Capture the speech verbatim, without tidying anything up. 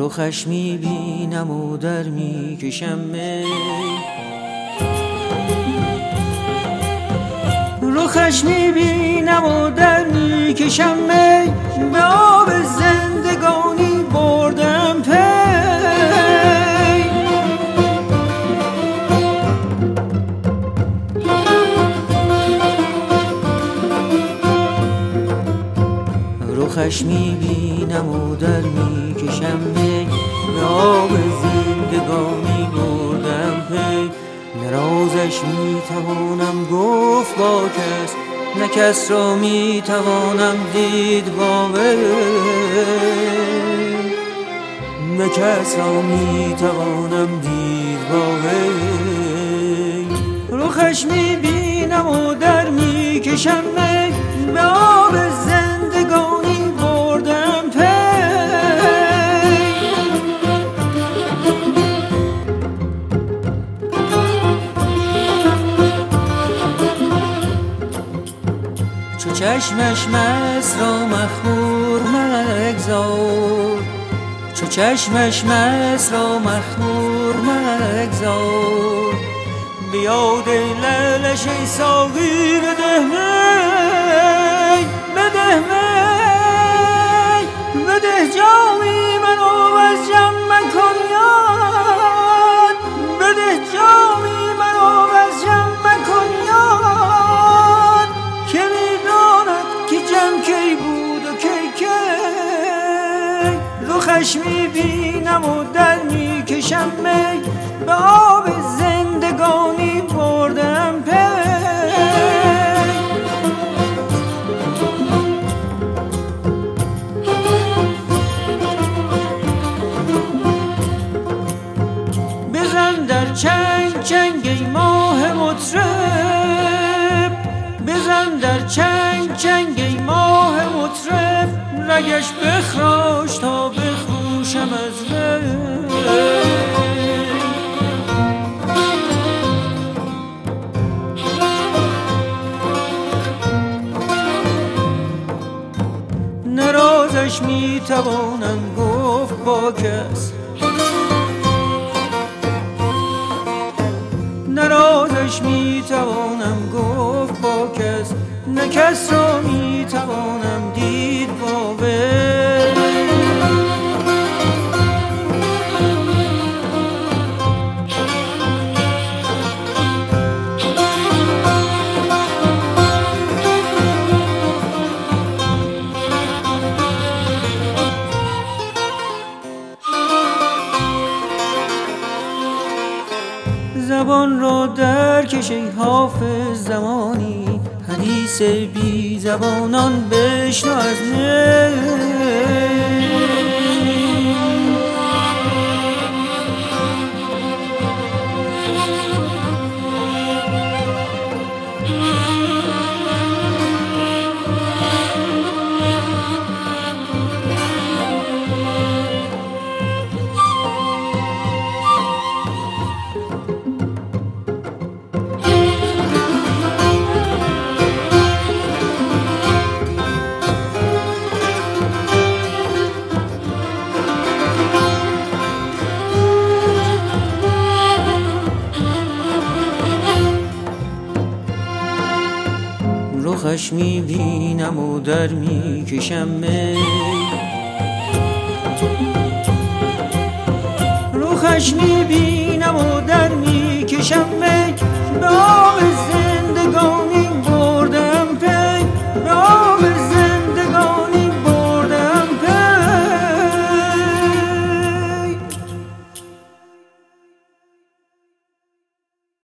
رخش میبینم و در میکشم می، رخش میبینم و در میکشم می، به آب زندگانی بردم پی. رخش میبینم و در میکشم می، به آب زندگانی بردم پی. نه رازش میتوانم گفت با کس، نه کس را میتوانم دید با وی، نه کس را میتوانم دید با وی. رخش میبینم و در میکشم می، به آب زندگانی بردم پی. چو چشمش مست را مخمور مگذار، چو چشمش مست را مخمور مگذار، به یاد لعلش ای ساقی بده می، بده می، بده جامی منو از جم مکن یاد، بده جامی منو از جم مکن یاد، که میداند که جم کی بود و کی کی. رخش میبینم و در میکشم می، به آب زندگانی بردم پی. بزن در چنگ چنگ ای ماه مطرب، بزن در چنگ چنگ ای ماه مطرب، رگش بخراش تا بخروشم از وی. نه رازش میتوانم گفت با کس، نه رازش میتوانم گفت با کس، نه کس را میتوانم دید با وی. زبان را در کش ای حافظ زمانی، حدیث بی زبانان بشنو از نی. رخش میبینم و در میکشم می، رخش میبینم و در میکشم می، به آب زندگانی